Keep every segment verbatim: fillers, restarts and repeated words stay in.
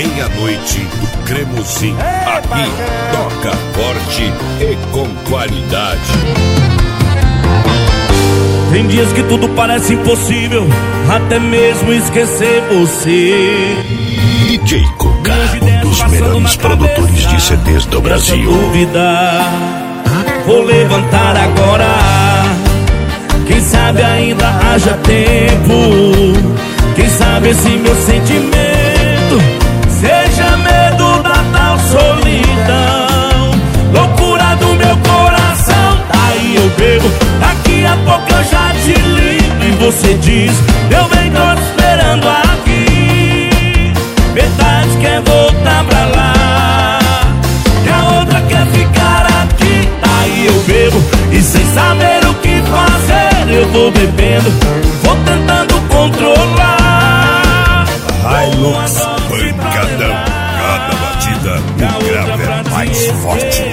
meia-noite do Cremosinho. Aqui toca forte e com qualidade. Tem dias que tudo parece impossível, até mesmo esquecer você. D J Cuca, um dos melhores produtores de C Ds do Brasil. Dúvida, vou levantar agora. Quem sabe ainda haja tempo. Quem sabe esse meu sentimento seja medo da tal solidão, loucura do meu coração. Aí eu bebo, daqui a pouco eu já te ligo e você diz: meu bem, tô te esperando aqui. Metade quer voltar pra lá e a outra quer ficar aqui. Aí eu bebo e sem saber o que fazer eu vou bebendo, vou tentando controlar. Hilux, pancadão, cada batida o grave é mais forte.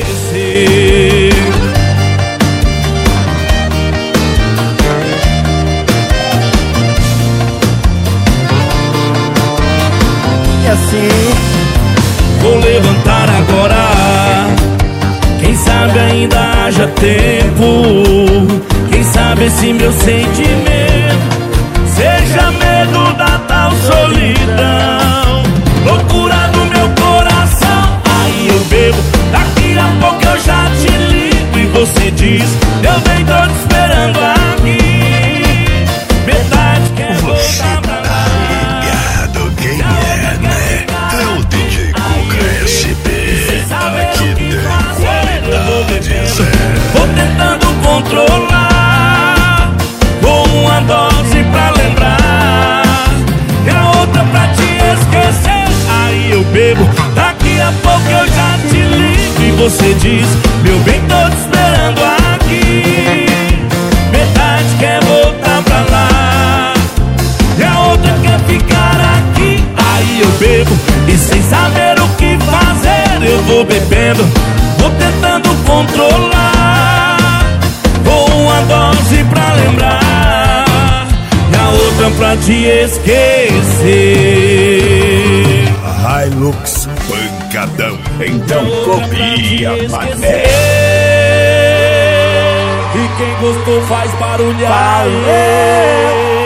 E assim vou levantar agora. Quem sabe ainda haja tempo. Quem sabe esse meu sentimento seja medo da tal solidão, loucura do meu coração. Aí eu bebo, daqui a pouco eu já te ligo e você diz: eu bem, tô te esperando aqui. Metade quer voltar pra lá. Ligado quem é, né? É o D J Cuca S B. Aqui tem qualidade, Zé. Vou tentando controlar com uma dose pra lembrar e a outra pra te esquecer. Aí eu bebo, daqui a pouco eu já te ligo e você diz: meu bem, tô te esperando aqui. Metade quer voltar pra lá e a outra quer ficar aqui. Aí eu bebo e sem saber o que fazer eu vou bebendo, vou tentando controlar com uma dose pra lembrar e a outra pra te esquecer. Hilux, pancadão, então copia, mané. E quem gostou faz barulhar.